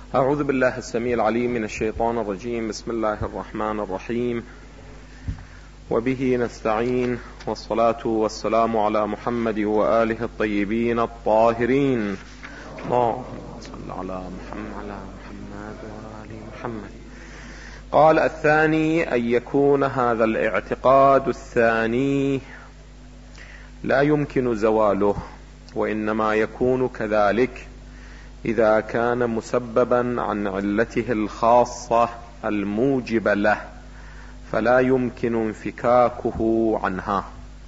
أعوذ بالله السميع العليم من الشيطان الرجيم. بسم الله الرحمن الرحيم، وبه نستعين، والصلاة والسلام على محمد وآله الطيبين الطاهرين. اللهم صل على محمد وآل محمد. قال: الثاني أن يكون هذا الاعتقاد الثاني لا يمكن زواله، وإنما يكون كذلك إذا كان مسببا عن علته الخاصة الموجبة له، فلا يمكن انفكاكه عنها.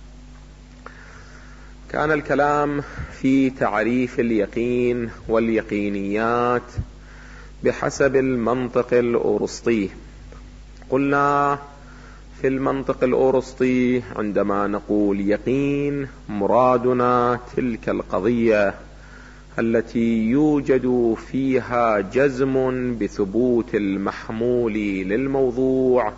كان الكلام في تعريف اليقين واليقينيات بحسب المنطق الأرسطي. قلنا في المنطق الأرسطي عندما نقول يقين مرادنا تلك القضية التي يوجد فيها جزم بثبوت المحمول للموضوع،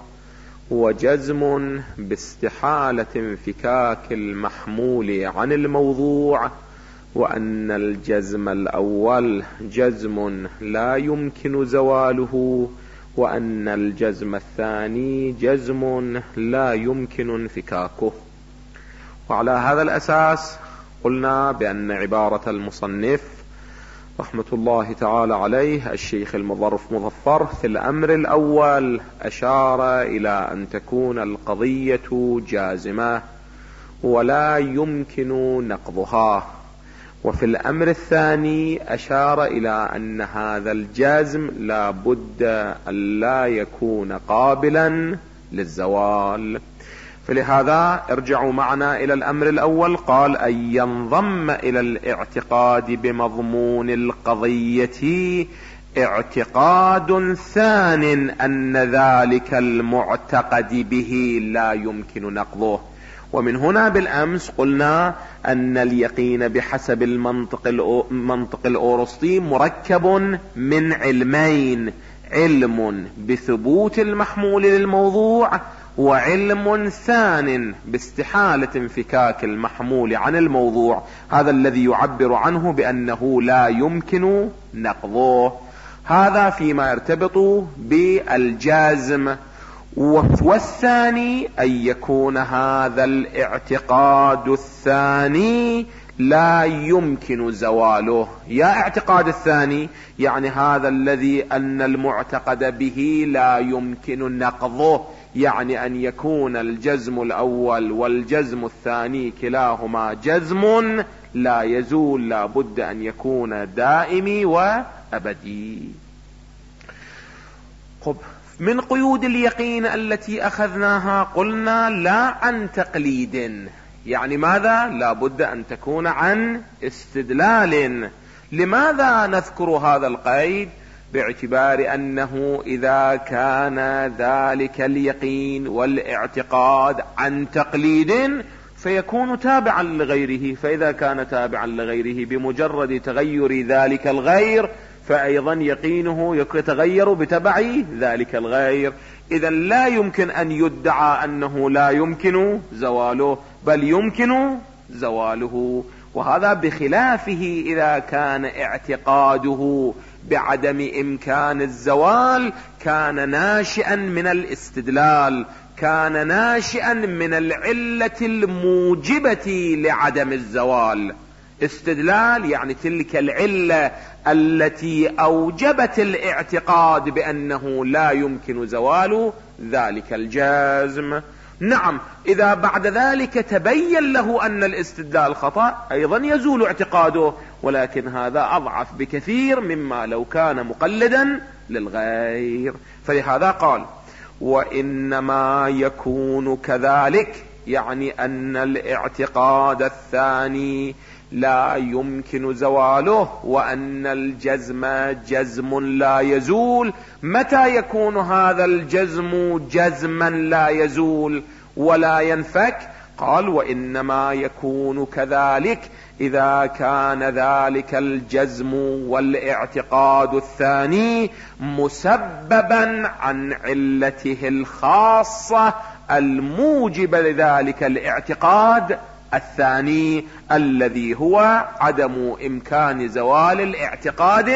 وجزم باستحالة انفكاك المحمول عن الموضوع، وأن الجزم الأول جزم لا يمكن زواله، وأن الجزم الثاني جزم لا يمكن انفكاكه. وعلى هذا الأساس قلنا بأن عبارة المصنف رحمة الله تعالى عليه الشيخ المظفر في الأمر الأول أشار إلى أن تكون القضية جازمة ولا يمكن نقضها، وفي الأمر الثاني أشار إلى أن هذا الجزم لا بد أن لا يكون قابلا للزوال. فلهذا ارجعوا معنا إلى الأمر الأول. قال: أن ينضم إلى الاعتقاد بمضمون القضية اعتقاد ثان أن ذلك المعتقد به لا يمكن نقضه. ومن هنا بالأمس قلنا أن اليقين بحسب المنطق الأرسطي مركب من علمين: علم بثبوت المحمول للموضوع، وعلم ثان باستحالة انفكاك المحمول عن الموضوع، هذا الذي يعبر عنه بأنه لا يمكن نقضه. هذا فيما يرتبط بالجازم. والثاني أن يكون هذا الاعتقاد الثاني لا يمكن زواله. يا اعتقاد الثاني يعني هذا الذي أن المعتقد به لا يمكن نقضه، يعني أن يكون الجزم الأول والجزم الثاني كلاهما جزم لا يزول، لا بد أن يكون دائمي وأبدي. من قيود اليقين التي أخذناها قلنا لا عن تقليد، يعني ماذا؟ لا بد أن تكون عن استدلال. لماذا نذكر هذا القيد؟ باعتبار أنه إذا كان ذلك اليقين والاعتقاد عن تقليد فيكون تابعا لغيره، فإذا كان تابعا لغيره بمجرد تغير ذلك الغير فأيضا يقينه يتغير بتبع ذلك الغير. إذا لا يمكن أن يدعى أنه لا يمكن زواله، بل يمكن زواله. وهذا بخلافه إذا كان اعتقاده بعدم إمكان الزوال كان ناشئا من الاستدلال، كان ناشئا من العلة الموجبة لعدم الزوال. استدلال يعني تلك العلة التي أوجبت الاعتقاد بأنه لا يمكن زوال ذلك الجازم. نعم، إذا بعد ذلك تبين له أن الاستدلال خطأ أيضا يزول اعتقاده، ولكن هذا أضعف بكثير مما لو كان مقلدا للغير. فلهذا قال: وإنما يكون كذلك، يعني أن الاعتقاد الثاني لا يمكن زواله، وأن الجزم جزم لا يزول. متى يكون هذا الجزم جزما لا يزول ولا ينفك؟ قال: وإنما يكون كذلك إذا كان ذلك الجزم والاعتقاد الثاني مسببا عن علته الخاصة الموجب لذلك الاعتقاد الثاني الذي هو عدم إمكان زوال الاعتقاد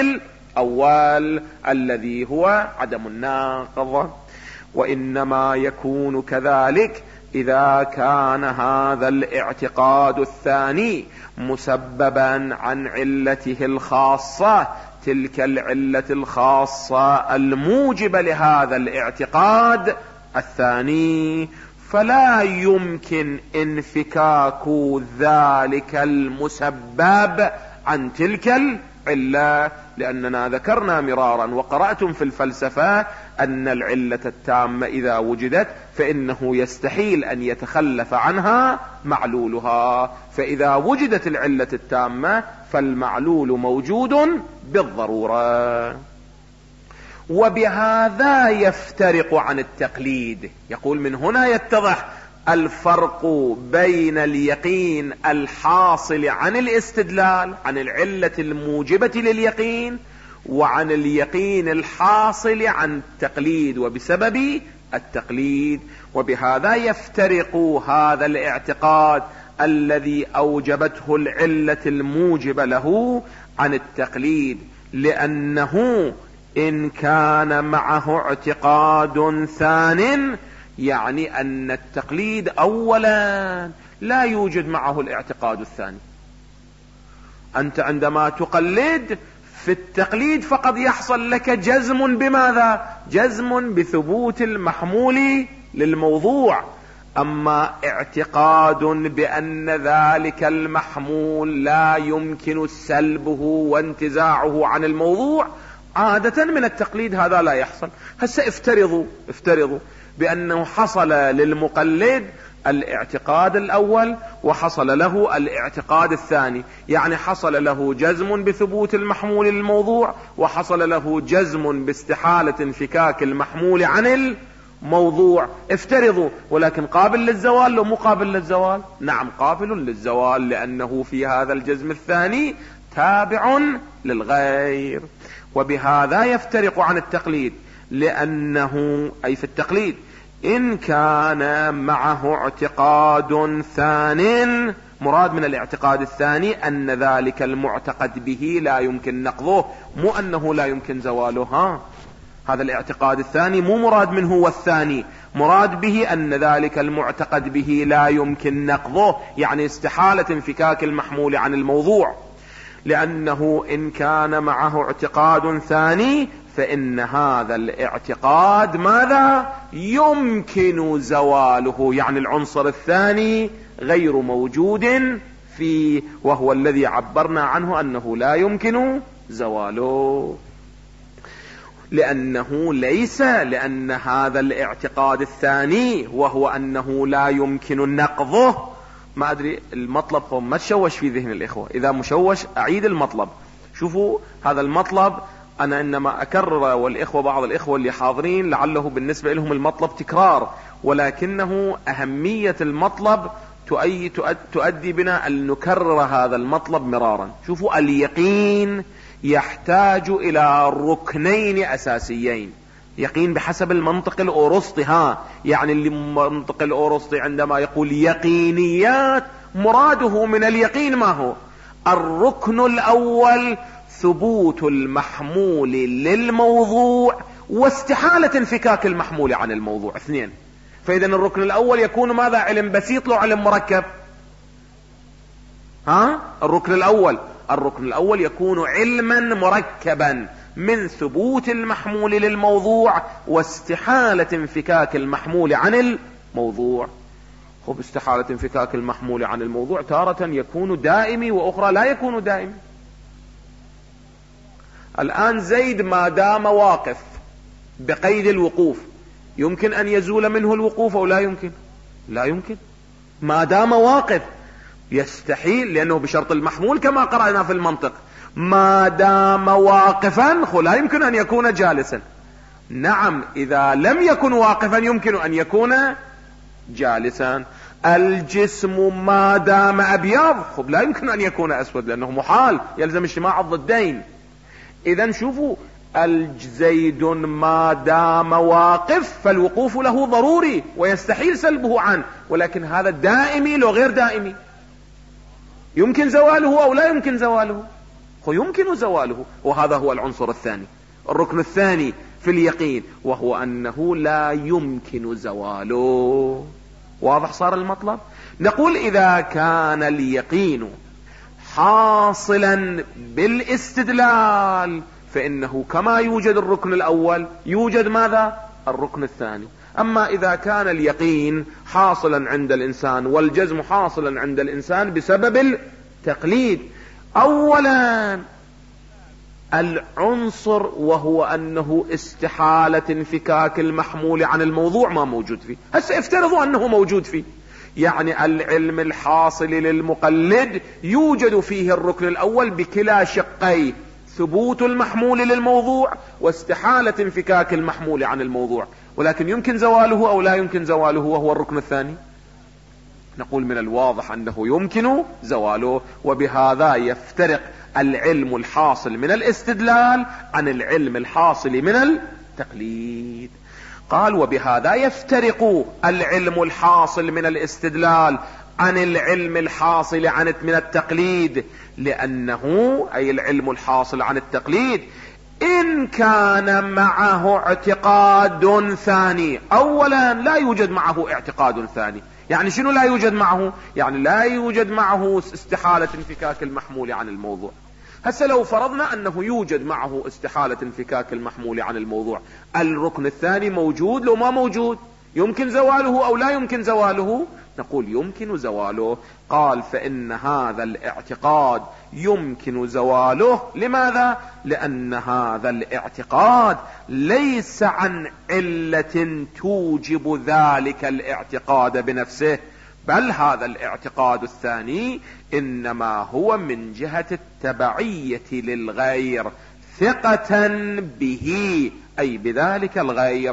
الأول الذي هو عدم النقض. وإنما يكون كذلك إذا كان هذا الاعتقاد الثاني مسببا عن علته الخاصة، تلك العلة الخاصة الموجبة لهذا الاعتقاد الثاني، فلا يمكن انفكاك ذلك المسبب عن تلك العلة، لأننا ذكرنا مرارا وقرأتم في الفلسفة أن العلة التامة إذا وجدت فإنه يستحيل أن يتخلف عنها معلولها، فإذا وجدت العلة التامة فالمعلول موجود بالضرورة. وبهذا يفترق عن التقليد. يقول من هنا يتضح الفرق بين اليقين الحاصل عن الاستدلال، عن العلة الموجبة لليقين، وعن اليقين الحاصل عن التقليد وبسبب التقليد. وبهذا يفترق هذا الاعتقاد الذي أوجبته العلة الموجبة له عن التقليد، لأنه إن كان معه اعتقاد ثان، يعني أن التقليد أولا لا يوجد معه الاعتقاد الثاني. أنت عندما تقلد في التقليد فقد يحصل لك جزم بماذا؟ جزم بثبوت المحمول للموضوع. أما اعتقاد بأن ذلك المحمول لا يمكن سلبه وانتزاعه عن الموضوع، عادة من التقليد هذا لا يحصل. هسه افترضوا بأنه حصل للمقلد الاعتقاد الأول وحصل له الاعتقاد الثاني، يعني حصل له جزم بثبوت المحمول للموضوع، وحصل له جزم باستحالة انفكاك المحمول عن الموضوع. افترضوا، ولكن قابل للزوال لو مو قابل للزوال؟ نعم قابل للزوال، لأنه في هذا الجزم الثاني تابع للغير. وبهذا يفترق عن التقليد، لأنه أي في التقليد إن كان معه اعتقاد ثان، مراد من الاعتقاد الثاني أن ذلك المعتقد به لا يمكن نقضه، مو أنه لا يمكن زواله. هذا الاعتقاد الثاني مو مراد منه والثاني، مراد به أن ذلك المعتقد به لا يمكن نقضه، يعني استحالة انفكاك المحمول عن الموضوع. لأنه إن كان معه اعتقاد ثاني فإن هذا الاعتقاد ماذا؟ يمكن زواله، يعني العنصر الثاني غير موجود فيه، وهو الذي عبرنا عنه أنه لا يمكن زواله. لأنه ليس، لأن هذا الاعتقاد الثاني وهو أنه لا يمكن نقضه. ما أدري المطلب هو ما تشوش في ذهن الإخوة، إذا مشوش أعيد المطلب. شوفوا هذا المطلب أنا إنما أكرر، والإخوة بعض الإخوة اللي حاضرين لعله بالنسبة لهم المطلب تكرار، ولكنه أهمية المطلب تؤدي بنا أن نكرر هذا المطلب مرارا. شوفوا اليقين يحتاج إلى ركنين أساسيين. يقين بحسب المنطق الأورسطي، يعني المنطق الأورسطي عندما يقول يقينيات مراده من اليقين ما هو؟ الركن الأول ثبوت المحمول للموضوع واستحالة انفكاك المحمول عن الموضوع، اثنين. فإذا الركن الأول يكون ماذا؟ علم بسيط لو علم مركب؟ الركن الأول يكون علما مركبا من ثبوت المحمول للموضوع واستحالة انفكاك المحمول عن الموضوع. خب استحالة انفكاك المحمول عن الموضوع تارة يكون دائمي وأخرى لا يكون دائمي. الآن زيد ما دام واقف بقيد الوقوف يمكن أن يزول منه الوقوف أو لا يمكن؟ لا يمكن ما دام واقف، يستحيل، لأنه بشرط المحمول كما قرأنا في المنطق، ما دام واقفا لا يمكن أن يكون جالسا. نعم إذا لم يكن واقفا يمكن أن يكون جالسا. الجسم ما دام أبيض لا يمكن أن يكون أسود، لأنه محال، يلزم اجتماع الضدين. إذن شوفوا الزيد ما دام واقف فالوقوف له ضروري ويستحيل سلبه عنه، ولكن هذا دائمي لو غير دائمي، يمكن زواله أو لا يمكن زواله. يمكن زواله، وهذا هو العنصر الثاني، الركن الثاني في اليقين، وهو أنه لا يمكن زواله. واضح صار المطلب؟ نقول إذا كان اليقين حاصلا بالاستدلال فإنه كما يوجد الركن الأول يوجد ماذا؟ الركن الثاني. أما إذا كان اليقين حاصلا عند الإنسان والجزم حاصلا عند الإنسان بسبب التقليد، أولا العنصر وهو أنه استحالة انفكاك المحمول عن الموضوع ما موجود فيه. هسه افترضوا أنه موجود فيه، يعني العلم الحاصل للمقلد يوجد فيه الركن الأول بكلا شقيه، ثبوت المحمول للموضوع واستحالة انفكاك المحمول عن الموضوع، ولكن يمكن زواله أو لا يمكن زواله وهو الركن الثاني. نقول من الواضح أنه يمكن زواله، وبهذا يفترق العلم الحاصل من الاستدلال عن العلم الحاصل من التقليد. قال وبهذا يفترق العلم الحاصل من الاستدلال عن العلم الحاصل من التقليد، لأنه أي العلم الحاصل عن التقليد إن كان معه اعتقاد ثاني. أولا لا يوجد معه اعتقاد ثاني، يعني شنو لا يوجد معه؟ يعني لا يوجد معه استحالة انفكاك المحمول عن الموضوع. هسه لو فرضنا أنه يوجد معه استحالة انفكاك المحمول عن الموضوع، الركن الثاني موجود لو ما موجود؟ يمكن زواله أو لا يمكن زواله؟ نقول يمكن زواله. قال فإن هذا الاعتقاد يمكن زواله. لماذا؟ لأن هذا الاعتقاد ليس عن علة توجب ذلك الاعتقاد بنفسه، بل هذا الاعتقاد الثاني إنما هو من جهة التبعية للغير، ثقة به أي بذلك الغير،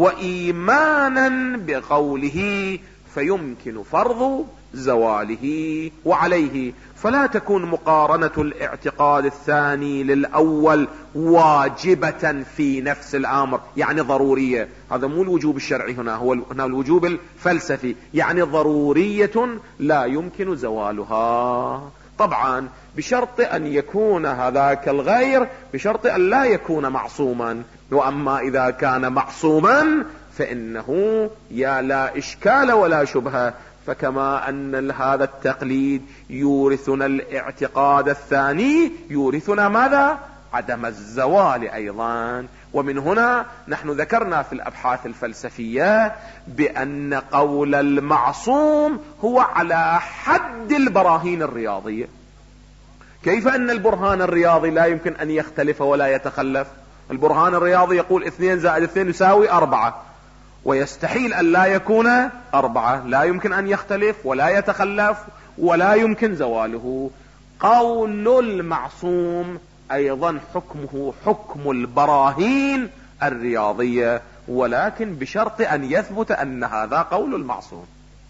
وإيمانا بقوله، فيمكن فرض زواله وعليه. فلا تكون مقارنة الاعتقاد الثاني للأول واجبة في نفس الأمر، يعني ضرورية. هذا مو الوجوب الشرعي، هنا الوجوب الفلسفي، يعني ضرورية لا يمكن زوالها، طبعا بشرط أن يكون هذاك الغير، بشرط أن لا يكون معصوما. وأما إذا كان معصوما فإنه يا لا إشكال ولا شبهة. فكما أن هذا التقليد يورثنا الاعتقاد الثاني، يورثنا ماذا؟ عدم الزوال أيضا. ومن هنا نحن ذكرنا في الأبحاث الفلسفية بأن قول المعصوم هو على حد البراهين الرياضية. كيف أن البرهان الرياضي لا يمكن أن يختلف ولا يتخلف؟ البرهان الرياضي يقول 2 زائد 2 يساوي 4، ويستحيل أن لا يكون 4، لا يمكن أن يختلف ولا يتخلف ولا يمكن زواله. قول المعصوم أيضا حكمه حكم البراهين الرياضية، ولكن بشرط أن يثبت أن هذا قول المعصوم.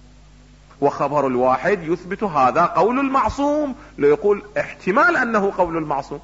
وخبر الواحد يثبت هذا قول المعصوم، لو يقول احتمال أنه قول المعصوم،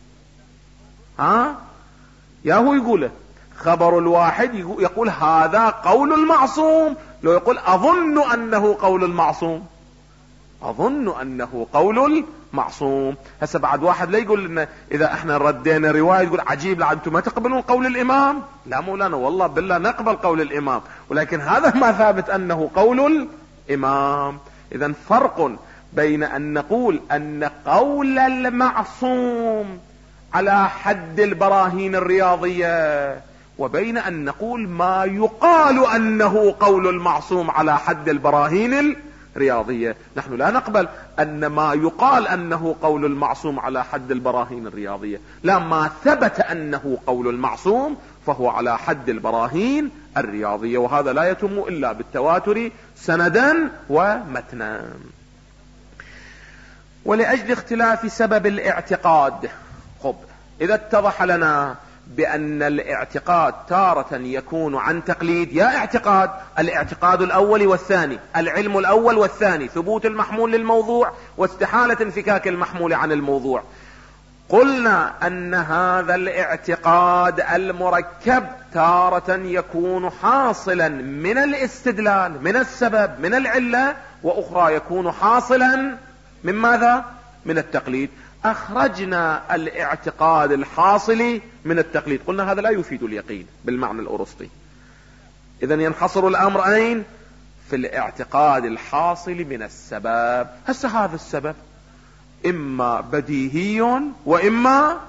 يا هو يقوله. خبر الواحد يقول هذا قول المعصوم، لو يقول أظن أنه قول المعصوم، أظن أنه قول المعصوم. هسه بعد واحد لا يقول لنا إذا احنا ردينا رواية يقول عجيب لا أنتم ما تقبلون قول الإمام. لا مولانا، والله بالله نقبل قول الإمام، ولكن هذا ما ثابت أنه قول الإمام. إذن فرق بين أن نقول أن قول المعصوم على حد البراهين الرياضية، وبين أن نقول ما يقال أنه قول المعصوم على حد البراهين الرياضية. نحن لا نقبل أن ما يقال أنه قول المعصوم على حد البراهين الرياضية، لا، ما ثبت أنه قول المعصوم فهو على حد البراهين الرياضية، وهذا لا يتم إلا بالتواتر سندا ومتنا. ولأجل اختلاف سبب الاعتقاد، إذا اتضح لنا بأن الاعتقاد تارة يكون عن تقليد، يا اعتقاد، الاعتقاد الأول والثاني، العلم الأول والثاني، ثبوت المحمول للموضوع واستحالة انفكاك المحمول عن الموضوع. قلنا أن هذا الاعتقاد المركب تارة يكون حاصلا من الاستدلال، من السبب، من العلة، وأخرى يكون حاصلا من ماذا؟ من التقليد. أخرجنا الاعتقاد الحاصل من التقليد، قلنا هذا لا يفيد اليقين بالمعنى الأرسطي. إذن ينحصر الأمر أين؟ في الاعتقاد الحاصل من السبب. هسه هذا السبب إما بديهي وإما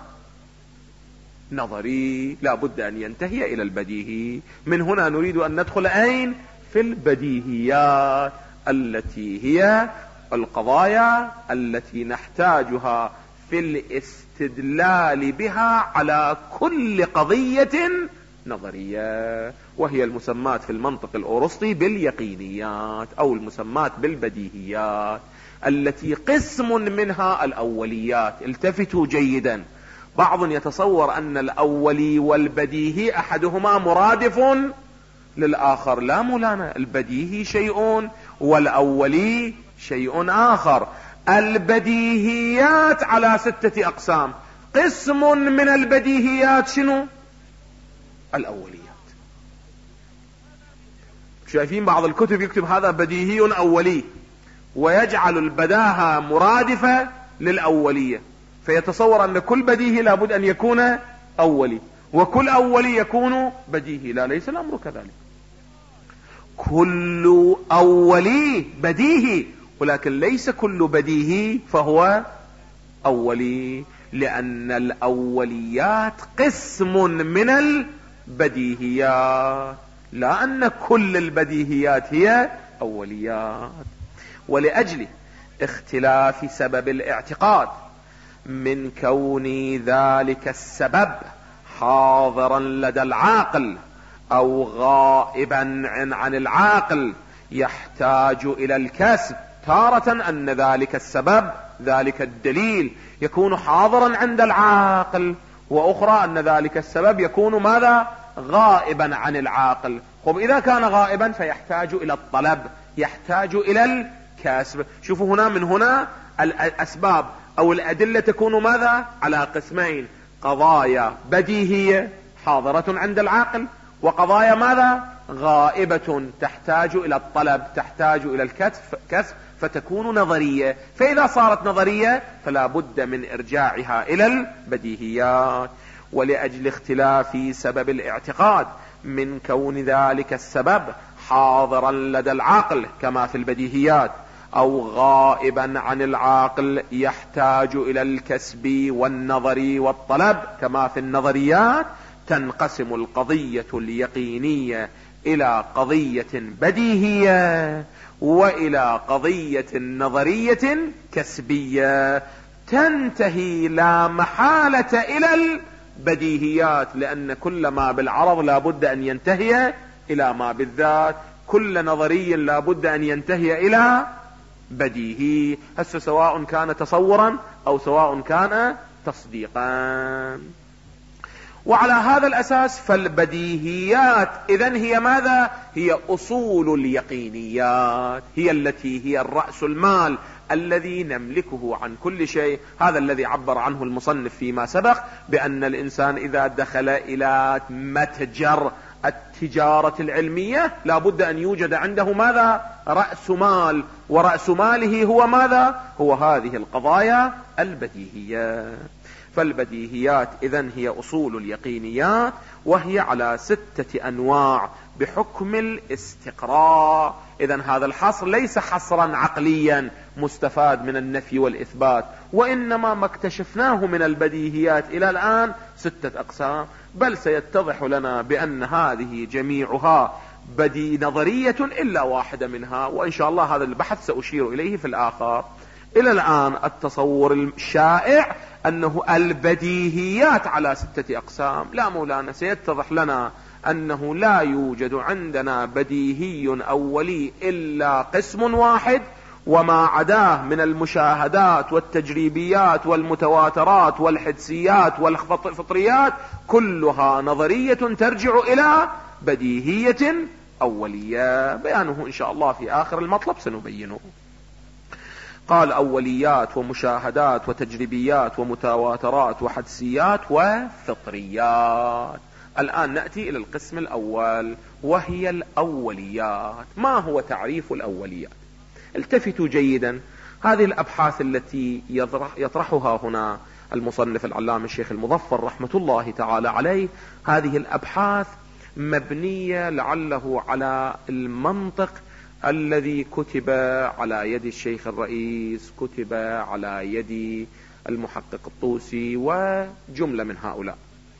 نظري، لا بد أن ينتهي إلى البديهي. من هنا نريد أن ندخل أين؟ في البديهيات التي هي القضايا التي نحتاجها في الاستدلال بها على كل قضية نظرية، وهي المسمات في المنطق الأرسطي باليقينيات أو المسمات بالبديهيات، التي قسم منها الأوليات. التفتوا جيدا، بعض يتصور أن الأولي والبديهي أحدهما مرادف للآخر. لا مولانا، البديهي شيء والأولي شيء آخر. البديهيات على 6 أقسام. قسم من البديهيات شنو؟ الأوليات. شايفين بعض الكتب يكتب هذا بديهي أولي، ويجعل البداهة مرادفة للأولية، فيتصور أن كل بديهي لابد أن يكون أولي، وكل أولي يكون بديهي. لا، ليس الأمر كذلك. كل أولي بديهي، ولكن ليس كل بديهي فهو أولي، لأن الأوليات قسم من البديهيات، لا أن كل البديهيات هي أوليات. ولأجل اختلاف سبب الاعتقاد من كون ذلك السبب حاضرا لدى العاقل أو غائبا عن العاقل يحتاج إلى الكسب. تارة أن ذلك السبب، ذلك الدليل، يكون حاضرا عند العاقل، وأخرى أن ذلك السبب يكون ماذا؟ غائبا عن العاقل. خب إذا كان غائبا فيحتاج إلى الطلب، يحتاج إلى الكسب. شوفوا هنا، من هنا الأسباب أو الأدلة تكون ماذا؟ على قسمين: قضايا بديهية حاضرة عند العاقل، وقضايا ماذا؟ غائبة تحتاج إلى الطلب، تحتاج إلى الكسب، فتكون نظرية. فإذا صارت نظرية فلا بد من إرجاعها إلى البديهيات. ولأجل اختلاف سبب الاعتقاد من كون ذلك السبب حاضرا لدى العقل كما في البديهيات أو غائبا عن العاقل يحتاج إلى الكسب والنظر والطلب كما في النظريات، تنقسم القضية اليقينية إلى قضية بديهية وإلى قضية نظرية كسبية، تنتهي لا محالة إلى البديهيات، لأن كل ما بالعرض لا بد أن ينتهي إلى ما بالذات، كل نظري لا بد أن ينتهي إلى بديهي، هسه سواء كان تصورا أو سواء كان تصديقا. وعلى هذا الأساس فالبديهيات إذن هي ماذا؟ هي أصول اليقينيات، هي التي هي الرأس المال الذي نملكه عن كل شيء. هذا الذي عبر عنه المصنف فيما سبق بأن الإنسان إذا دخل إلى متجر التجارة العلمية لا بد أن يوجد عنده ماذا؟ رأس مال، ورأس ماله هو ماذا؟ هو هذه القضايا البديهية. فالبديهيات إذن هي أصول اليقينيات، وهي على 6 أنواع بحكم الاستقراء. إذن هذا الحصر ليس حصرا عقليا مستفاد من النفي والإثبات، وإنما ما اكتشفناه من البديهيات إلى الآن 6 أقسام، بل سيتضح لنا بأن هذه جميعها نظرية إلا واحدة منها، وإن شاء الله هذا البحث سأشير إليه في الآخر. إلى الآن التصور الشائع أنه البديهيات على 6 أقسام. لا مولانا، سيتضح لنا أنه لا يوجد عندنا بديهي أولي إلا قسم واحد، وما عداه من المشاهدات والتجريبيات والمتواترات والحدسيات والفطريات كلها نظرية ترجع إلى بديهية أولية، بيانه إن شاء الله في آخر المطلب سنبينه. قال أوليات ومشاهدات وتجريبيات ومتواترات وحدسيات وفطريات. الآن نأتي إلى القسم الأول وهي الأوليات. ما هو تعريف الأوليات؟ التفتوا جيدا، هذه الأبحاث التي يطرحها هنا المصنف العلامة الشيخ المظفر رحمة الله تعالى عليه، هذه الأبحاث مبنية لعله على المنطق الذي كتب على يد الشيخ الرئيس، كتب على يد المحقق الطوسي وجملة من هؤلاء،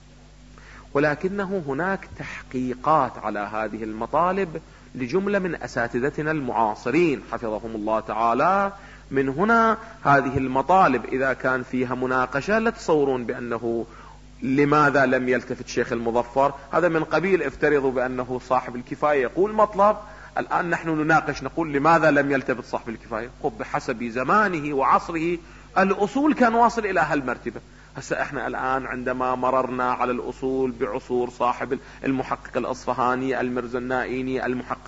ولكنه هناك تحقيقات على هذه المطالب لجملة من أساتذتنا المعاصرين حفظهم الله تعالى. من هنا هذه المطالب إذا كان فيها مناقشة لا تصورون بأنه لماذا لم يلتفت شيخ المظفر، هذا من قبيل افترضوا بأنه صاحب الكفاية يقول مطلب، الآن نحن نناقش نقول لماذا لم يلتفت صاحب الكفاية. بحسب زمانه وعصره الأصول كان واصل إلى هالمرتبة. هسه احنا الآن عندما مررنا على الأصول بعصور صاحب المحقق الأصفهاني، المرزا النائيني،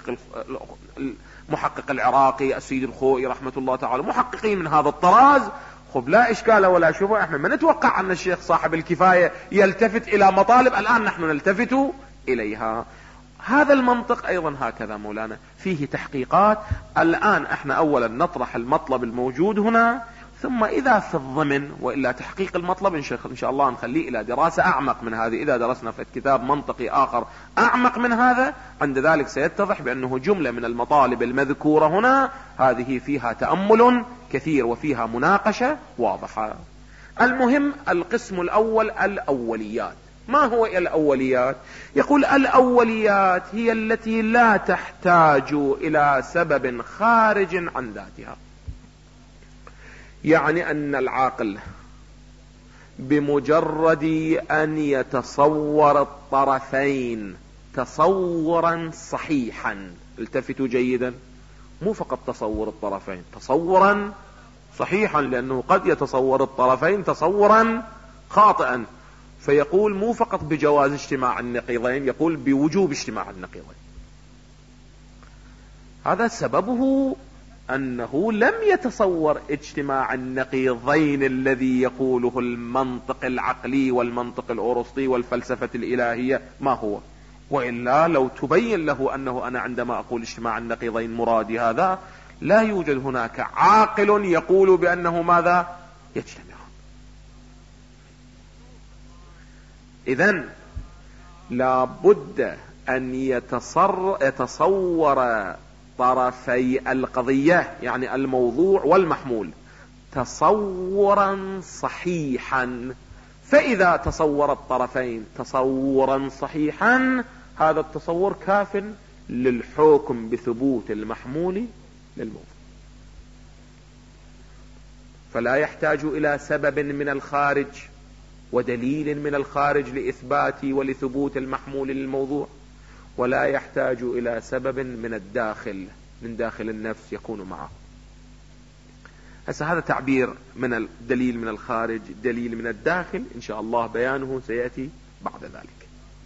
المحقق العراقي، السيد الخوئي رحمة الله تعالى، محققين من هذا الطراز، لا إشكال ولا شبهة، احنا ما نتوقع أن الشيخ صاحب الكفاية يلتفت إلى مطالب الآن نحن نلتفت إليها. هذا المنطق أيضا هكذا مولانا فيه تحقيقات. الآن احنا أولا نطرح المطلب الموجود هنا، ثم إذا في الضمن وإلا تحقيق المطلب إن شاء الله نخليه إلى دراسة أعمق من هذه. إذا درسنا في كتاب منطقي آخر أعمق من هذا، عند ذلك سيتضح بأنه جملة من المطالب المذكورة هنا هذه فيها تأمل كثير وفيها مناقشة واضحة. المهم القسم الأول الأوليات. ما هو الأوليات؟ يقول الأوليات هي التي لا تحتاج إلى سبب خارج عن ذاتها. يعني أن العاقل بمجرد أن يتصور الطرفين تصورا صحيحا، التفتوا جيدا، مو فقط تصور الطرفين، تصورا صحيحا، لأنه قد يتصور الطرفين تصورا خاطئا، فيقول مو فقط بجواز اجتماع النقيضين، يقول بوجوب اجتماع النقيضين. هذا سببه أنه لم يتصور اجتماع النقيضين الذي يقوله المنطق العقلي والمنطق الأرسطي والفلسفة الإلهية ما هو، وإلا لو تبين له أنه أنا عندما أقول اجتماع النقيضين مرادي هذا، لا يوجد هناك عاقل يقول بأنه ماذا يجتمعون. إذن لا بد أن يتصور طرفي القضية، يعني الموضوع والمحمول، تصورا صحيحا. فإذا تصور الطرفين تصورا صحيحا، هذا التصور كاف للحكم بثبوت المحمول للموضوع، فلا يحتاج إلى سبب من الخارج ودليل من الخارج لإثبات ولثبوت المحمول للموضوع، ولا يحتاج إلى سبب من الداخل، من داخل النفس يكون معه. هذا تعبير من الدليل من الخارج، دليل من الداخل، إن شاء الله بيانه سيأتي بعد ذلك.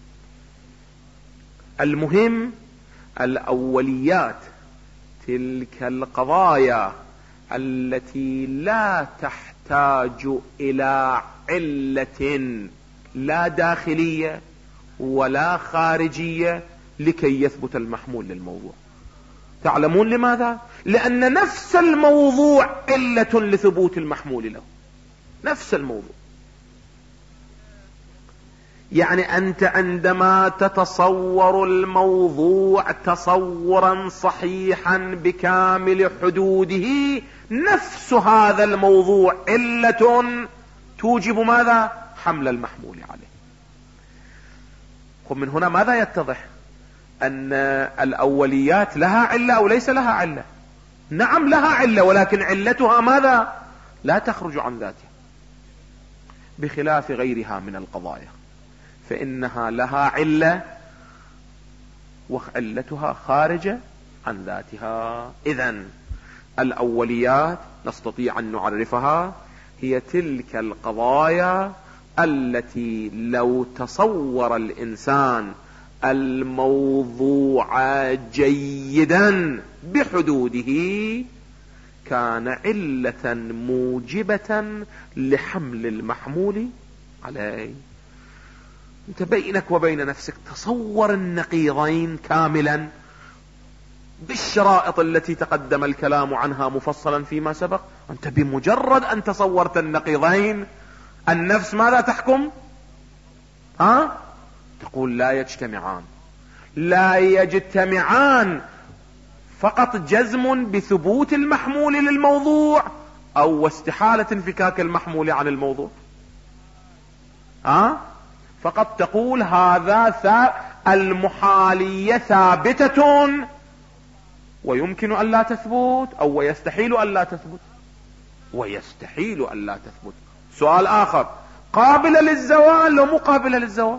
المهم الأوليات تلك القضايا التي لا تحتاج إلى علة لا داخلية ولا خارجية لكي يثبت المحمول للموضوع. تعلمون لماذا؟ لأن نفس الموضوع علة لثبوت المحمول له، نفس الموضوع. يعني أنت عندما تتصور الموضوع تصورا صحيحا بكامل حدوده، نفس هذا الموضوع علة توجب ماذا؟ حمل المحمول عليه. ومن هنا ماذا يتضح؟ أن الأوليات لها علة أو ليس لها علة؟ نعم لها علة، ولكن علتها ماذا؟ لا تخرج عن ذاتها، بخلاف غيرها من القضايا فإنها لها علة وعلتها خارجة عن ذاتها. إذن الأوليات نستطيع أن نعرفها هي تلك القضايا التي لو تصور الإنسان الموضوع جيدا بحدوده كان علة موجبة لحمل المحمول عليه. انت بينك وبين نفسك تصور النقيضين كاملا، بالشرائط التي تقدم الكلام عنها مفصلا فيما سبق. أنت بمجرد أن تصورت النقيضين النفس ماذا تحكم؟ تقول لا يجتمعان. لا يجتمعان فقط جزم بثبوت المحمول للموضوع أو استحالة انفكاك المحمول عن الموضوع. فقط تقول هذا المحالية ثابتة ويمكن أن لا تثبت أو ويستحيل أن لا تثبت. ويستحيل أن لا تثبت. سؤال آخر، قابلة للزوال لو مو قابلة للزوال؟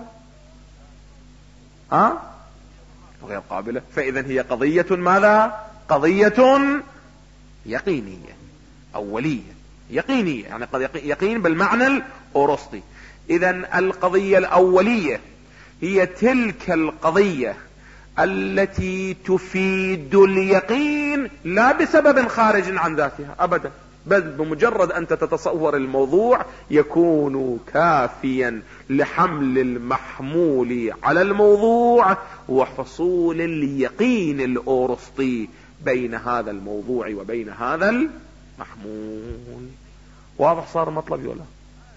غير قابلة. فإذا هي قضية ماذا؟ قضية يقينية أولية، يقينية يعني يقين بالمعنى الأرسطي. إذا القضية الأولية هي تلك القضية التي تفيد اليقين لا بسبب خارج عن ذاتها أبدا، بل بمجرد أنت تتصور الموضوع يكون كافيا لحمل المحمول على الموضوع وحصول اليقين الأرسطي بين هذا الموضوع وبين هذا المحمول. واضح صار مطلبي ولا؟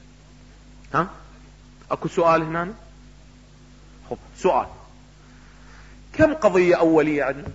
اكو سؤال هنا؟ سؤال، كم قضية أولية عندنا؟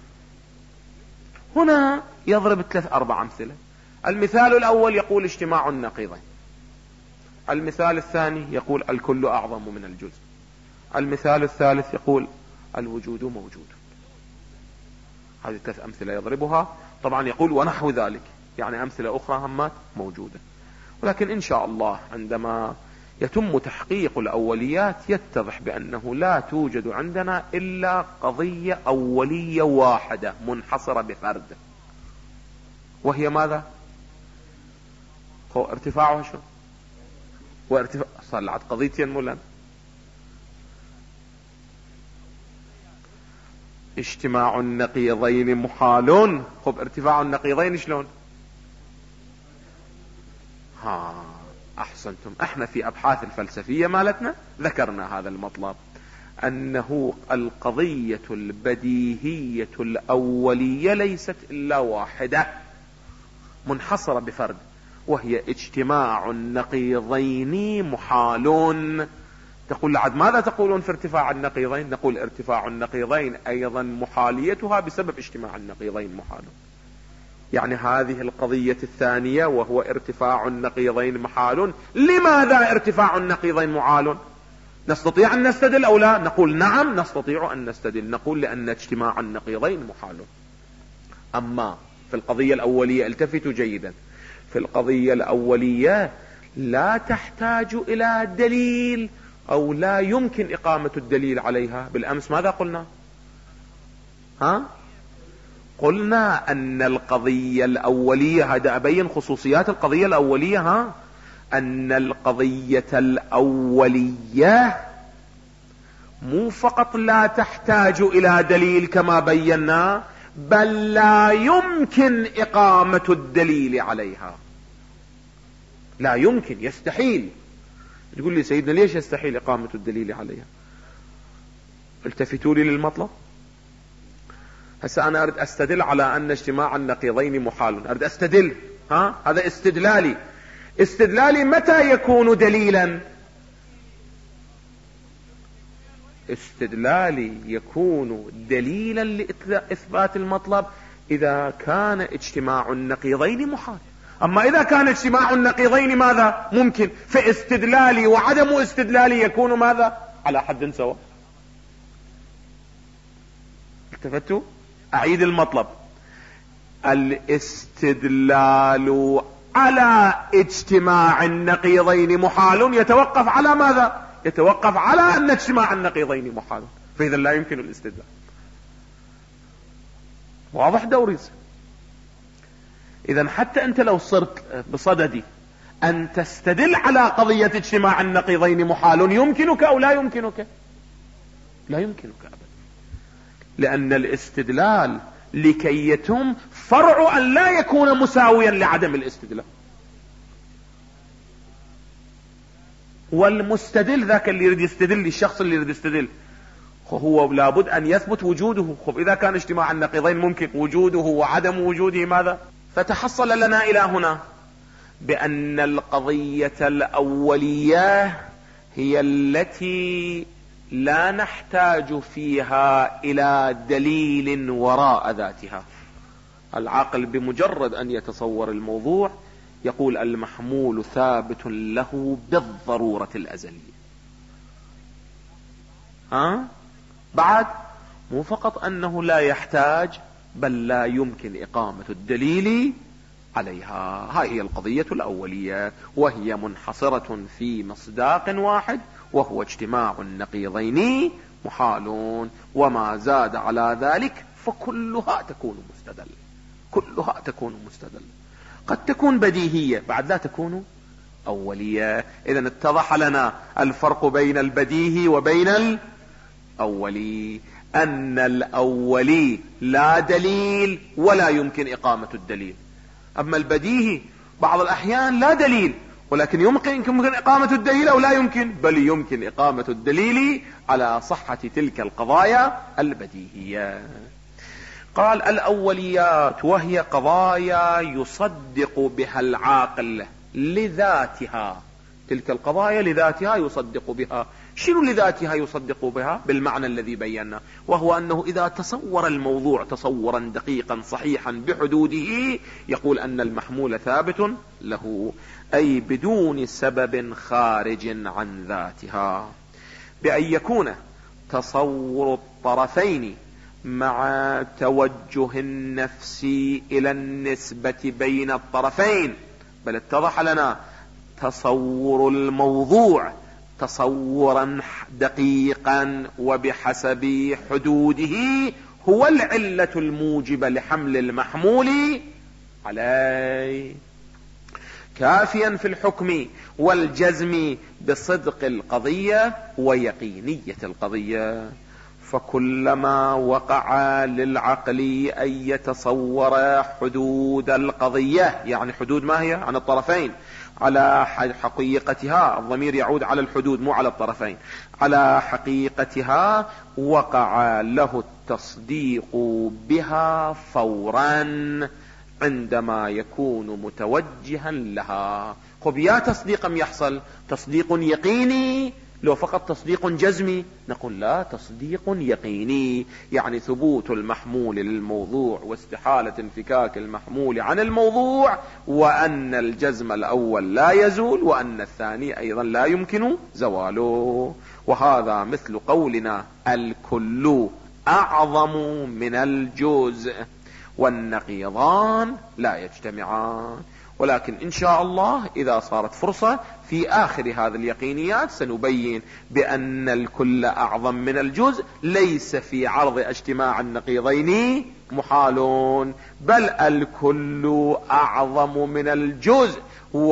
هنا يضرب 3-4 أمثلة. المثال الأول يقول اجتماع النقيضين. المثال الثاني يقول الكل أعظم من الجزء. المثال الثالث يقول الوجود موجود. هذه 3 أمثلة يضربها. طبعا يقول ونحو ذلك، يعني أمثلة أخرى همات موجودة. ولكن إن شاء الله عندما يتم تحقيق الأوليات يتضح بأنه لا توجد عندنا إلا قضية أولية واحدة منحصرة بفرد، وهي ماذا؟ هو ارتفاعها شو؟ وارتفاع صلعت قضيتين مولا. اجتماع النقيضين محال. خب ارتفاع النقيضين شلون؟ احسنتم. احنا في ابحاث الفلسفية مالتنا ذكرنا هذا المطلب، انه القضية البديهية الاولية ليست الا واحدة منحصرة بفرد، وهي اجتماع النقيضين محال. تقول لعد ماذا تقولون في ارتفاع النقيضين؟ نقول ارتفاع النقيضين ايضا محاليتها بسبب اجتماع النقيضين محال. يعني هذه القضية الثانية وهو ارتفاع النقيضين محال. لماذا ارتفاع النقيضين محال؟ نستطيع ان نستدل او لا؟ نقول نعم نستطيع ان نستدل. نقول لان اجتماع النقيضين محال. اما في القضية الاولية التفتوا جيدا، في القضية الاولية لا تحتاج الى دليل او لا يمكن اقامة الدليل عليها. بالامس ماذا قلنا؟ قلنا ان القضية الاولية، هذا ابين خصوصيات القضية الاولية، ان القضية الاولية مو فقط لا تحتاج الى دليل كما بينا، بل لا يمكن اقامة الدليل عليها. لا يمكن، يستحيل. تقول لي سيدنا ليش يستحيل اقامة الدليل عليها؟ التفتوا لي للمطلب. هسه انا اريد استدل على ان اجتماع النقيضين محال، اريد استدل. هذا استدلالي. استدلالي متى يكون دليلا؟ استدلالي يكون دليلا لإثبات المطلب إذا كان اجتماع النقيضين محال. أما إذا كان اجتماع النقيضين ماذا؟ ممكن، فاستدلالي وعدم استدلالي يكون ماذا؟ على حد سواء. التفتوا؟ أعيد المطلب. الاستدلال على اجتماع النقيضين محال يتوقف على ماذا؟ يتوقف على أن اجتماع النقيضين محال، فإذا لا يمكن الاستدلال. واضح دوريز؟ إذا حتى أنت لو صرت بصددي أن تستدل على قضية اجتماع النقيضين محال، يمكنك أو لا يمكنك؟ لا يمكنك أبدا، لأن الاستدلال لكي يتم فرع أن لا يكون مساويا لعدم الاستدلال. والمستدل ذاك اللي يريد يستدل، الشخص اللي يريد يستدل، هو لابد أن يثبت وجوده. إذا كان اجتماع النقيضين ممكن، وجوده وعدم وجوده ماذا؟ فتحصل لنا إلى هنا بأن القضية الأولية هي التي لا نحتاج فيها إلى دليل وراء ذاتها. العقل بمجرد أن يتصور الموضوع يقول المحمول ثابت له بالضرورة الأزلية. بعد مو فقط أنه لا يحتاج، بل لا يمكن إقامة الدليل عليها. هاي هي القضية الأولية، وهي منحصرة في مصداق واحد، وهو اجتماع النقيضين محال، وما زاد على ذلك فكلها تكون مستدل. كلها تكون مستدل، قد تكون بديهية بعد لا تكون أولية. إذن اتضح لنا الفرق بين البديهي وبين الأولي، أن الأولي لا دليل ولا يمكن إقامة الدليل، أما البديهي بعض الأحيان لا دليل ولكن يمكن إقامة الدليل أو لا يمكن، بل يمكن إقامة الدليل على صحة تلك القضايا البديهية. قال الأوليات وهي قضايا يصدق بها العاقل لذاتها. تلك القضايا لذاتها يصدق بها. شنو لذاتها يصدق بها؟ بالمعنى الذي بينا، وهو أنه إذا تصور الموضوع تصورا دقيقا صحيحا بحدوده يقول أن المحمول ثابت له، أي بدون سبب خارج عن ذاتها، بأن يكون تصور الطرفين مع توجه النفس إلى النسبة بين الطرفين. بل اتضح لنا تصور الموضوع تصورا دقيقا وبحسب حدوده هو العلة الموجبة لحمل المحمول عليه، كافيا في الحكم والجزم بصدق القضية ويقينية القضية. فكلما وقع للعقل أن يتصور حدود القضية، يعني حدود ما هي عن الطرفين على حقيقتها، الضمير يعود على الحدود مو على الطرفين، على حقيقتها، وقع له التصديق بها فورا عندما يكون متوجها لها. خب يا تصديق ام يحصل تصديق يقيني؟ لو فقط تصديق جزمي نقول لا، تصديق يقيني، يعني ثبوت المحمول للموضوع واستحالة انفكاك المحمول عن الموضوع، وأن الجزم الأول لا يزول، وأن الثاني أيضا لا يمكن زواله. وهذا مثل قولنا الكل أعظم من الجزء، والنقيضان لا يجتمعان. ولكن إن شاء الله إذا صارت فرصة في آخر هذه اليقينيات سنبين بأن الكل أعظم من الجزء ليس في عرض اجتماع النقيضين محال، بل الكل أعظم من الجزء،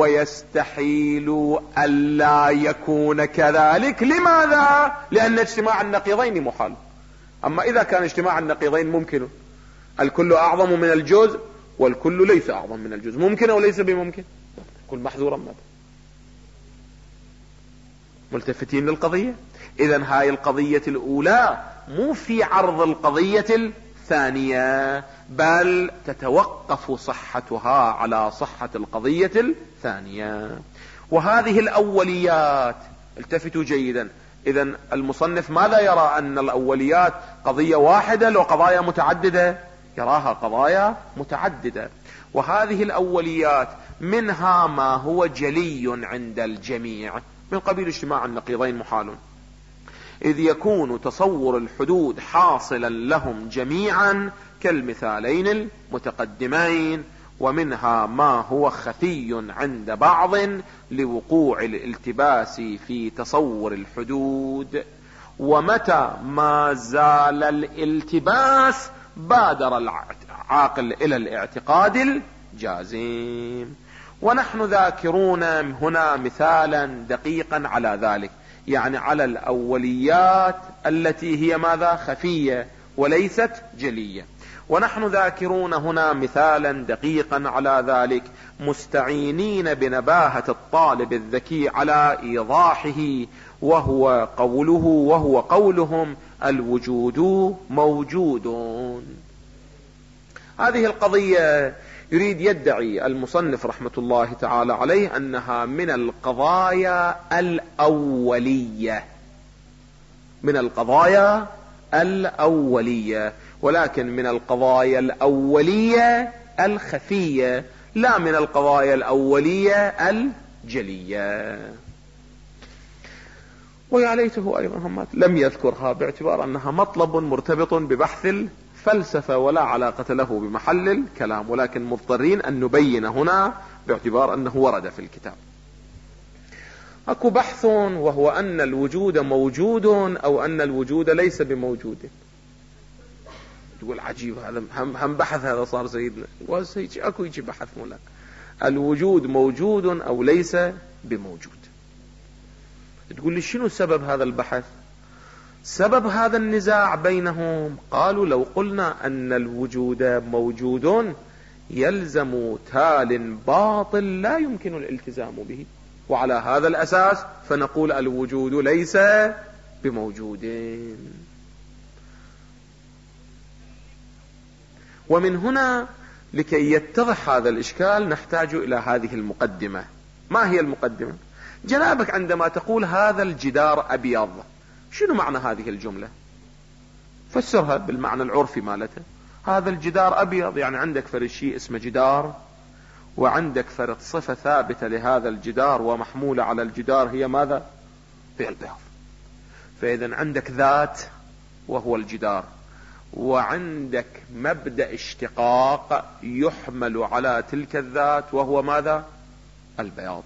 ويستحيل ألا يكون كذلك. لماذا؟ لأن اجتماع النقيضين محال. أما إذا كان اجتماع النقيضين ممكن، الكل أعظم من الجزء والكل ليس أعظم من الجزء، ممكن أو ليس بممكن؟ كل محظورا ماذا؟ ملتفتين للقضية. إذن هاي القضية الأولى مو في عرض القضية الثانية، بل تتوقف صحتها على صحة القضية الثانية. وهذه الأوليات التفتوا جيدا، إذن المصنف ماذا يرى؟ أن الأوليات قضية واحدة لو قضايا متعددة؟ يراها قضايا متعددة. وهذه الأوليات منها ما هو جلي عند الجميع من قبيل اجتماع النقيضين محال، إذ يكون تصور الحدود حاصلا لهم جميعا كالمثالين المتقدمين. ومنها ما هو خفي عند بعض لوقوع الالتباس في تصور الحدود، ومتى ما زال الالتباس بادر العاقل إلى الاعتقاد الجازم. ونحن ذاكرون هنا مثالا دقيقا على ذلك، يعني على الأوليات التي هي ماذا؟ خفية وليست جلية. ونحن ذاكرون هنا مثالا دقيقا على ذلك، مستعينين بنباهة الطالب الذكي على إيضاحه وهو قولهم الوجود موجود. هذه القضية يريد يدعي المصنف رحمة الله تعالى عليه أنها من القضايا الأولية، من القضايا الأولية، ولكن من القضايا الأولية الخفية، لا من القضايا الأولية الجلية. ويا ليته أيضا لم يذكرها باعتبار أنها مطلب مرتبط ببحث الفلسفة ولا علاقة له بمحل الكلام، ولكن مضطرين أن نبين هنا باعتبار أنه ورد في الكتاب. أكو بحث وهو أن الوجود موجود أو أن الوجود ليس بموجود. تقول عجيب، هذا هم بحث هذا صار سيدنا، أكو يجي بحث ولا الوجود موجود أو ليس بموجود. تقول لي شنو سبب هذا البحث؟ سبب هذا النزاع بينهم، قالوا لو قلنا أن الوجود موجود يلزم تال باطل لا يمكن الالتزام به، وعلى هذا الأساس فنقول الوجود ليس بموجود. ومن هنا لكي يتضح هذا الإشكال نحتاج إلى هذه المقدمة. ما هي المقدمة؟ جنابك عندما تقول هذا الجدار أبيض، شنو معنى هذه الجملة؟ فسرها بالمعنى العرفي مالته. هذا الجدار أبيض يعني عندك فرد شيء اسمه جدار، وعندك فرد صفة ثابتة لهذا الجدار ومحمولة على الجدار هي ماذا؟ هي البياض. فإذا عندك ذات وهو الجدار، وعندك مبدأ اشتقاق يحمل على تلك الذات وهو ماذا؟ البياض.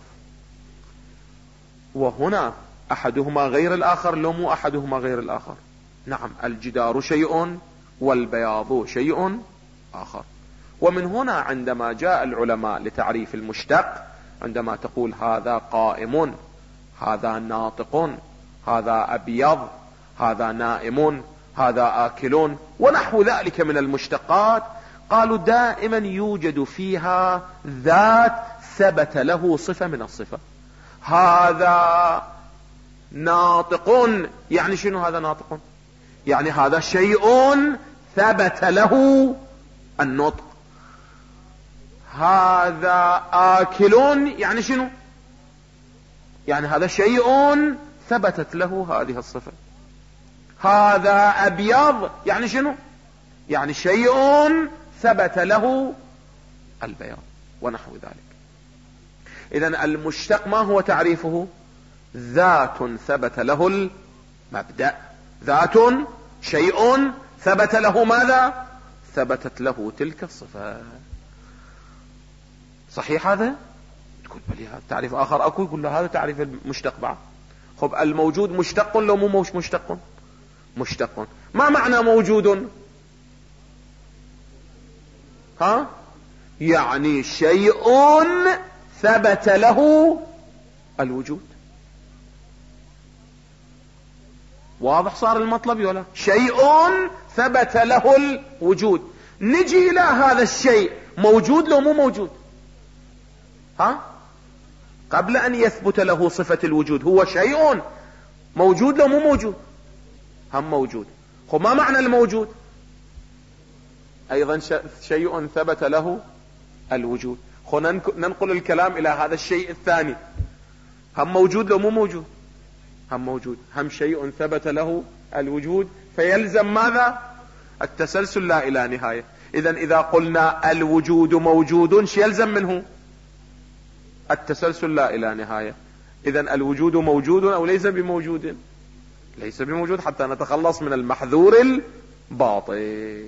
وهنا أحدهما غير الآخر، لو مو أحدهما غير الآخر. نعم، الجدار شيء والبياض شيء آخر. ومن هنا عندما جاء العلماء لتعريف المشتق، عندما تقول هذا قائم، هذا ناطق، هذا أبيض، هذا نائم، هذا آكل ونحو ذلك من المشتقات، قالوا دائما يوجد فيها ذات ثبت له صفة من الصفة. هذا ناطق، يعني شنو هذا ناطق؟ يعني هذا شيء ثبت له النطق. هذا آكل، يعني شنو؟ يعني هذا شيء ثبتت له هذه الصفة. هذا أبيض، يعني شنو؟ يعني شيء ثبت له البياض ونحو ذلك. إذن المشتق ما هو تعريفه؟ ذات ثبت له المبدأ، ذات شيء ثبت له ماذا؟ ثبتت له تلك الصفة. صحيح هذا؟ تقول بلي هذا تعريف آخر أكو، يقول له هذا تعريف المشتق بعد. خب الموجود مشتق لو مو مشتق؟ مشتق. ما معنى موجود؟ ها؟ يعني شيء ثبت له الوجود. واضح صار المطلب ولا؟ شيء ثبت له الوجود. نجي إلى هذا الشيء، موجود لو مو موجود؟ ها؟ قبل أن يثبت له صفة الوجود هو شيء موجود لو مو موجود؟ هم موجود. خب ما معنى الموجود؟ أيضا شيء ثبت له الوجود. ننقل الكلام إلى هذا الشيء الثاني، هم موجود لو مو موجود؟ هم موجود. هم شيء ثبت له الوجود، فيلزم ماذا؟ التسلسل لا إلى نهاية. إذا قلنا الوجود موجود شو يلزم منه؟ التسلسل لا إلى نهاية. إذا الوجود موجود أو ليس بموجود؟ ليس بموجود، حتى نتخلص من المحذور الباطل.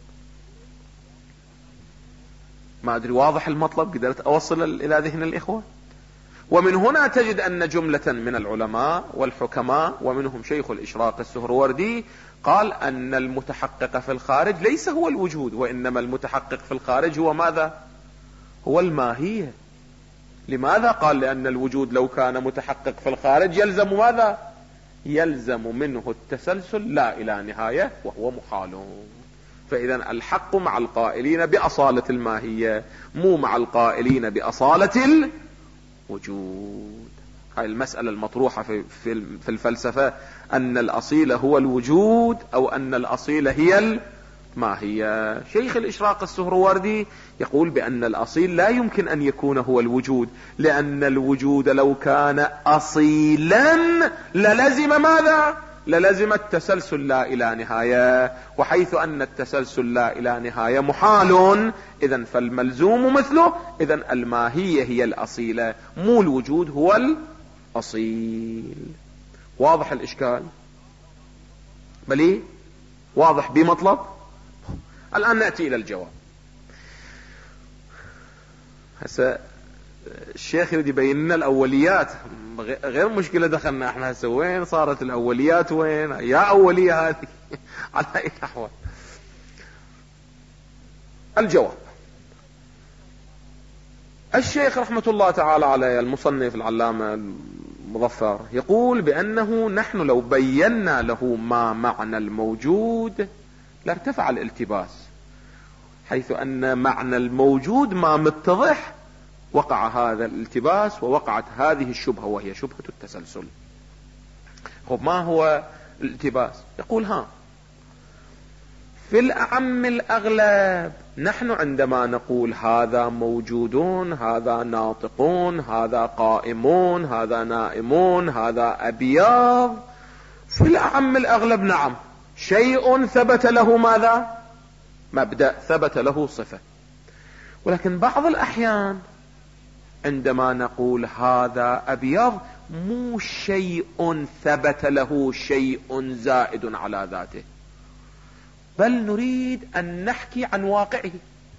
ما أدري واضح المطلب؟ قدرت أوصل إلى ذهن الإخوة؟ ومن هنا تجد أن جملة من العلماء والحكماء ومنهم شيخ الإشراق السهروردي قال أن المتحقق في الخارج ليس هو الوجود، وإنما المتحقق في الخارج هو ماذا؟ هو الماهية. لماذا؟ قال لأن الوجود لو كان متحقق في الخارج يلزم ماذا؟ يلزم منه التسلسل لا إلى نهاية، وهو محال. فإذا الحق مع القائلين بأصالة الماهية، مو مع القائلين بأصالة الوجود. هاي المسألة المطروحة في الفلسفة، أن الأصيل هو الوجود أو أن الأصيل هي ما هي. شيخ الإشراق السهروردي يقول بأن الأصيل لا يمكن أن يكون هو الوجود، لأن الوجود لو كان أصيلا للزم ماذا؟ للزم التسلسل لا إلى نهاية، وحيث أن التسلسل لا إلى نهاية محال، إذن فالملزوم مثله، إذن الماهية هي الأصيلة، مو الوجود هو الأصيل. واضح الإشكال؟ بلي واضح بمطلب. الآن نأتي إلى الجواب. هسه الشيخ يريد يبين لنا الأوليات، غير مشكلة دخلنا احنا هسه وين صارت الأوليات، وين يا أولية هذه على أي أحوال. الجواب: الشيخ رحمة الله تعالى عليه المصنف العلامة المظفر يقول بأنه نحن لو بينا له ما معنى الموجود لارتفع الالتباس، حيث أن معنى الموجود ما متضح وقع هذا الالتباس ووقعت هذه الشبهة وهي شبهة التسلسل. خب ما هو الالتباس؟ يقول في الأعم الأغلب نحن عندما نقول هذا موجودون، هذا ناطقون، هذا قائمون، هذا نائمون، هذا أبيض، في الأعم الأغلب نعم شيء ثبت له ماذا؟ مبدأ، ثبت له صفة. ولكن بعض الأحيان عندما نقول هذا أبيض مو شيء ثبت له شيء زائد على ذاته، بل نريد أن نحكي عن واقعه.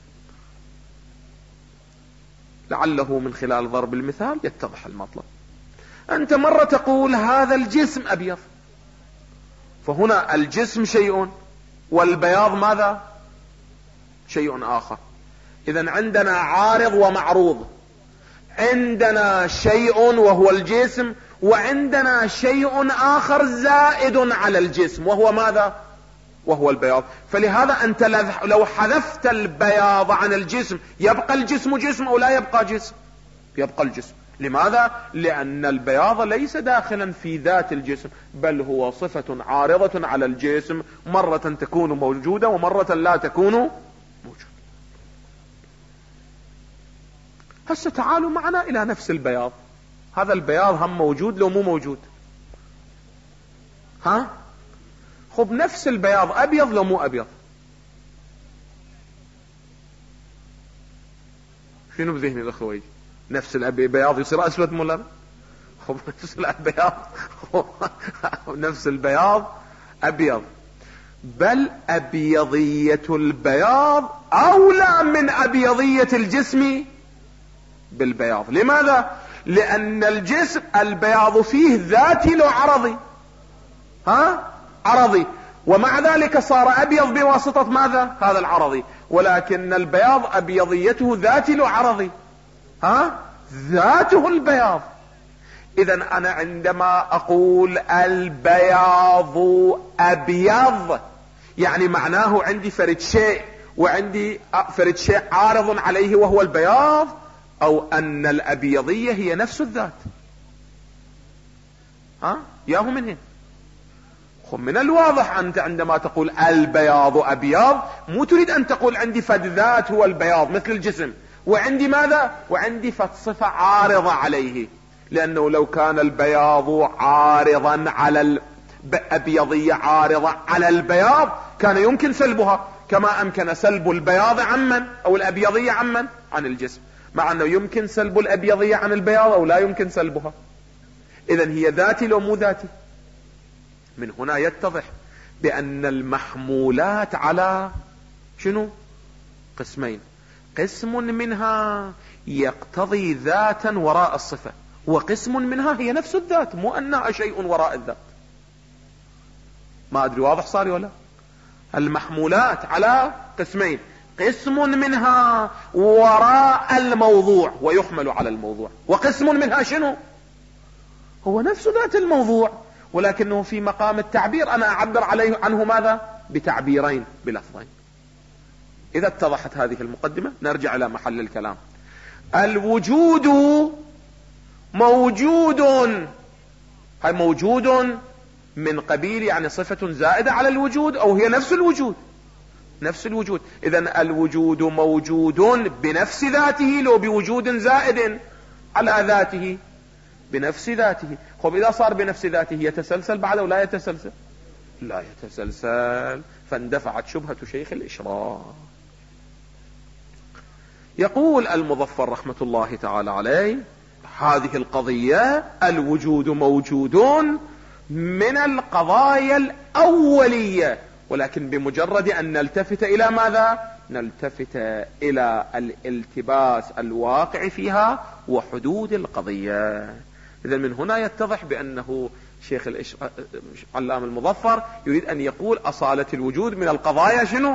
لعله من خلال ضرب المثال يتضح المطلب. أنت مرة تقول هذا الجسم أبيض، فهنا الجسم شيء والبياض ماذا؟ شيء آخر. إذن عندنا عارض ومعروض، عندنا شيء وهو الجسم، وعندنا شيء آخر زائد على الجسم وهو ماذا؟ وهو البياض. فلهذا أنت لو حذفت البياض عن الجسم يبقى الجسم جسم أو لا يبقى جسم؟ يبقى الجسم. لماذا؟ لأن البياض ليس داخلا في ذات الجسم، بل هو صفة عارضة على الجسم، مرة تكون موجودة ومرة لا تكون موجودة. هسه تعالوا معنا إلى نفس البياض. هذا البياض هم موجود لو مو موجود؟ خب نفس البياض أبيض لو مو أبيض؟ شنو بذهني الأخوي؟ نفس البياض يصير أسود مو لا؟ خب نفس البياض نفس البياض أبيض، بل أبيضية البياض أولى من أبيضية الجسم بالبياض. لماذا؟ لأن الجسم البياض فيه ذاتي لو عرضي، عرضي، ومع ذلك صار أبيض بواسطة ماذا؟ هذا العرضي. ولكن البياض أبيضيته ذاتي لو عرضي، ذاته البياض. إذن أنا عندما أقول البياض أبيض يعني معناه عندي فرد شيء، وعندي فرد شيء عارض عليه وهو البياض، أو أن الأبيضية هي نفس الذات. ياهو من هنا. من الواضح أنت عندما تقول البياض أبيض مو تريد أن تقول عندي فد ذات هو البياض مثل الجسم، وعندي ماذا؟ وعندي فد صفة عارضة عليه. لأنه لو كان البياض عارضا على الأبيضية عارضة على البياض كان يمكن سلبها، كما أمكن سلب البياض عمن أو الأبيضية عمن عن الجسم، مع أنه يمكن سلب الأبيضية عن البياض أو لا يمكن سلبها. إذن هي ذاتي لو مو ذاتي. من هنا يتضح بأن المحمولات على شنو؟ قسمين. قسم منها يقتضي ذاتا وراء الصفة، وقسم منها هي نفس الذات، مو أنها شيء وراء الذات. ما أدري واضح صار ولا؟ المحمولات على قسمين، قسم منها وراء الموضوع ويحمل على الموضوع، وقسم منها شنو؟ هو نفس ذات الموضوع، ولكنه في مقام التعبير أنا أعبر عليه عنه ماذا؟ بتعبيرين بلفظين. إذا اتضحت هذه المقدمة نرجع إلى محل الكلام. الوجود موجود. هاي موجود من قبيل يعني صفة زائدة على الوجود، او هي نفس الوجود؟ نفس الوجود. اذن الوجود موجود بنفس ذاته لو بوجود زائد على ذاته؟ بنفس ذاته. خب اذا صار بنفس ذاته يتسلسل بعد او لا يتسلسل؟ لا يتسلسل. فاندفعت شبهة شيخ الاشراق. يقول المظفر رحمة الله تعالى عليه: هذه القضية الوجود موجود من القضايا الأولية، ولكن بمجرد أن نلتفت إلى ماذا؟ نلتفت إلى الالتباس الواقع فيها وحدود القضية. إذن من هنا يتضح بأنه شيخ علام المظفر يريد أن يقول أصالة الوجود من القضايا شنو؟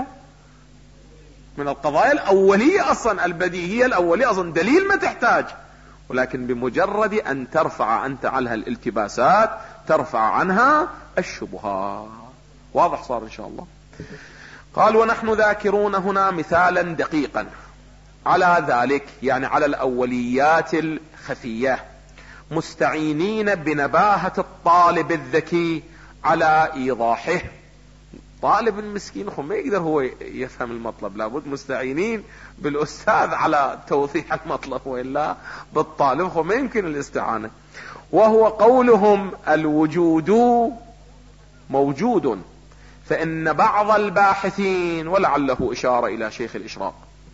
من القضايا الأولية أصلا، البديهية الأولية أصلا، دليل ما تحتاج، ولكن بمجرد أن ترفع أنت عنها الالتباسات ترفع عنها الشبهات. واضح صار إن شاء الله. قال: ونحن ذاكرون هنا مثالا دقيقا على ذلك، يعني على الأوليات الخفية، مستعينين بنباهة الطالب الذكي على إيضاحه. طالب مسكين ما يقدر هو يفهم المطلب، لابد مستعينين بالأستاذ على توضيح المطلب، وإلا بالطالب ما يمكن الاستعانة. وهو قولهم: الوجود موجود، فإن بعض الباحثين، ولعله إشارة إلى شيخ الإشراق،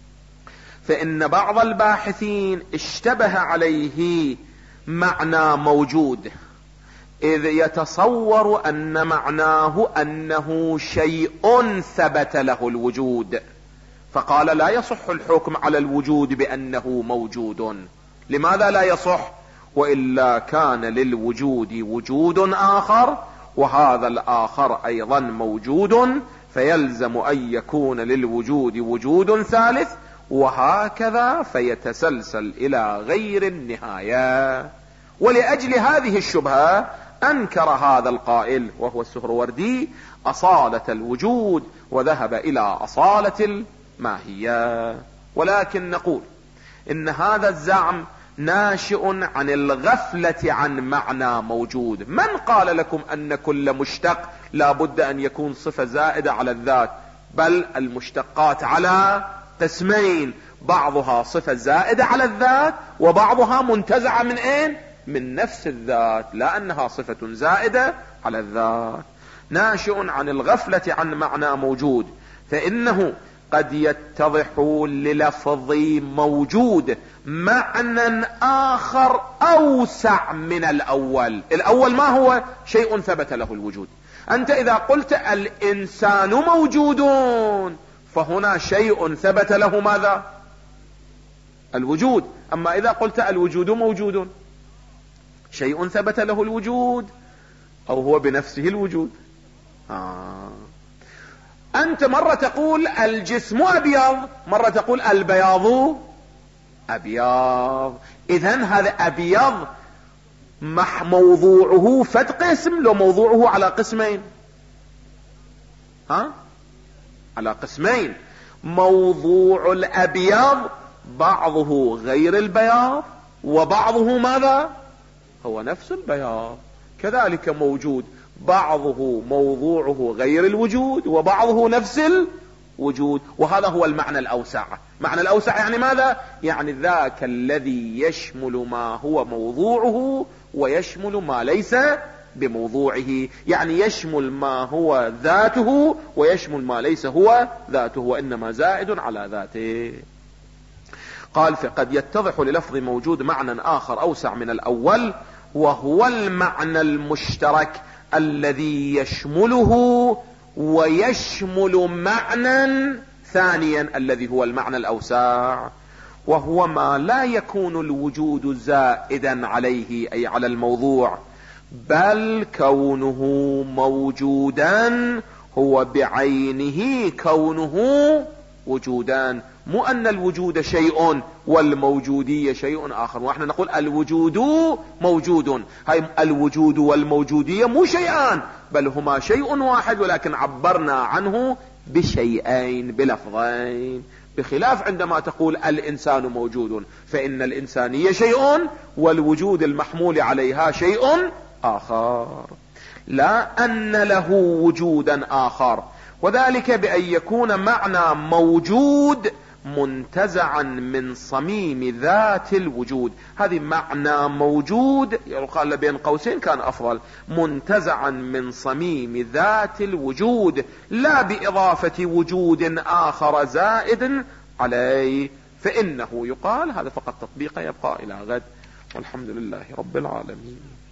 فإن بعض الباحثين اشتبه عليه معنى موجود، إذ يتصور أن معناه أنه شيء ثبت له الوجود، فقال: لا يصح الحكم على الوجود بأنه موجود. لماذا لا يصح؟ وإلا كان للوجود وجود آخر، وهذا الآخر أيضا موجود، فيلزم أن يكون للوجود وجود ثالث، وهكذا فيتسلسل إلى غير النهاية. ولأجل هذه الشبهة أنكر هذا القائل وهو السهروردي أصالة الوجود، وذهب إلى أصالة الماهية. ولكن نقول إن هذا الزعم ناشئ عن الغفلة عن معنى موجود. من قال لكم أن كل مشتق لا بد أن يكون صفة زائدة على الذات؟ بل المشتقات على قسمين، بعضها صفة زائدة على الذات، وبعضها منتزعة من أين؟ من نفس الذات، لا أنها صفة زائدة على الذات. ناشئ عن الغفلة عن معنى موجود، فإنه قد يتضح للفظ موجود معنى آخر أوسع من الأول. الأول ما هو؟ شيء ثبت له الوجود. أنت إذا قلت الإنسان موجود، فهنا شيء ثبت له ماذا؟ الوجود. أما إذا قلت الوجود موجود، شيء ثبت له الوجود أو هو بنفسه الوجود. أنت مرة تقول الجسم أبيض، مرة تقول البياض أبيض. إذن هذا أبيض موضوعه فد قسم، لو موضوعه على قسمين؟ على قسمين. موضوع الأبيض بعضه غير البياض، وبعضه ماذا؟ هو نفس البياض. كذلك موجود بعضه موضوعه غير الوجود، وبعضه نفس الوجود. وهذا هو المعنى الأوسع. معنى الأوسع يعني ماذا؟ يعني ذاك الذي يشمل ما هو موضوعه ويشمل ما ليس بموضوعه، يعني يشمل ما هو ذاته ويشمل ما ليس هو ذاته، وإنما زائد على ذاته. قال: فقد يتضح للفظ موجود معنى آخر أوسع من الأول، وهو المعنى المشترك الذي يشمله ويشمل معنى ثانيا الذي هو المعنى الأوسع، وهو ما لا يكون الوجود زائدا عليه أي على الموضوع، بل كونه موجودا هو بعينه كونه وجودان. مو أن الوجود شيء والموجودية شيء آخر، ونحن نقول الوجود موجود. هاي الوجود والموجودية مو شيئان، بل هما شيء واحد، ولكن عبرنا عنه بشيئين بلفظين. بخلاف عندما تقول الإنسان موجود، فإن الإنسانية شيء والوجود المحمول عليها شيء آخر، لا أن له وجودا آخر. وذلك بأن يكون معنى موجود منتزعا من صميم ذات الوجود. هذه معنى موجود يقال بين قوسين كان أفضل، منتزعا من صميم ذات الوجود، لا بإضافة وجود آخر زائد عليه، فإنه يقال. هذا فقط تطبيق، يبقى إلى غد، والحمد لله رب العالمين.